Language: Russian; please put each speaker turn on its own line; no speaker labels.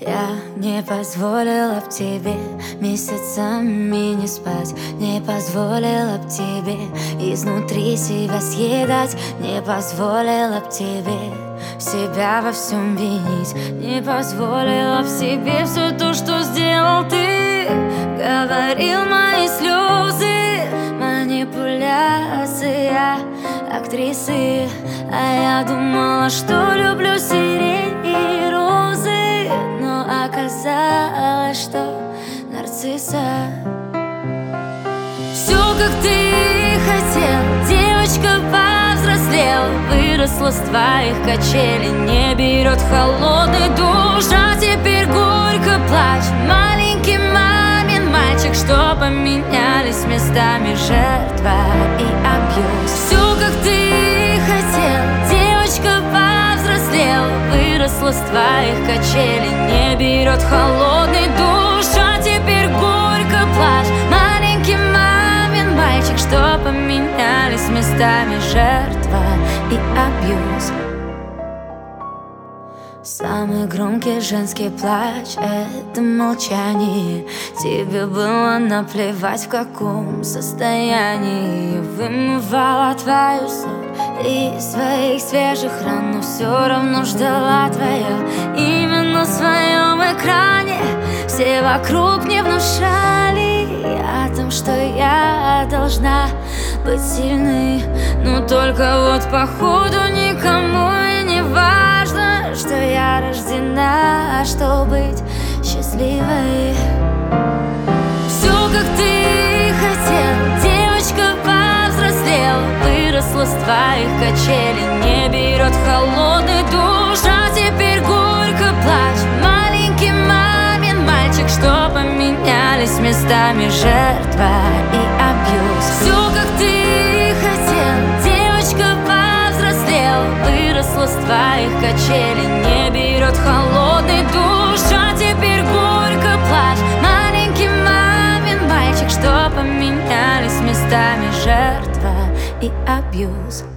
Я не позволила б тебе месяцами не спать, не позволила б тебе изнутри себя съедать, не позволила б тебе себя во всем винить, не позволила б себе все то, что сделал ты. Говорил мои слезы, манипуляция актрисы, а я думала, что люблю сирень и розы, но оказалось, что нарцисса. Все, как ты хотел, девочка повзрослела, выросла с твоих качелей, не берет холодный душ, а теперь горько плачь, маленький мамин мальчик, что поменялись местами жертва и абьюз. Все, как ты хотел, девочка повзрослела, выросла с твоих качелей, не берет холодный душ, а теперь горько плачь, маленький мамин мальчик, что поменялись местами жертва и абьюз. Самый громкий женский плач — это молчание. Тебе было наплевать, в каком состоянии. Вымывала твою соль из своих свежих ран, но все равно ждала твое именно в своем экране. Все вокруг мне внушали о том, что я должна быть сильной, но только вот походу никому и не важно, что я рождена, чтобы быть счастливой. Все, как ты хотел, девочка повзрослела, выросла с твоих качелей, не берет холодный душ, а теперь горько плачь, маленький мамин мальчик, что поменялись местами жертва и абьюз. Все, как ты хотел, девочка повзрослела, выросла с твоих качелей, не берет холодный душ, а теперь горько плачь, маленький мамин мальчик, что поменялись местами жертва и абьюз.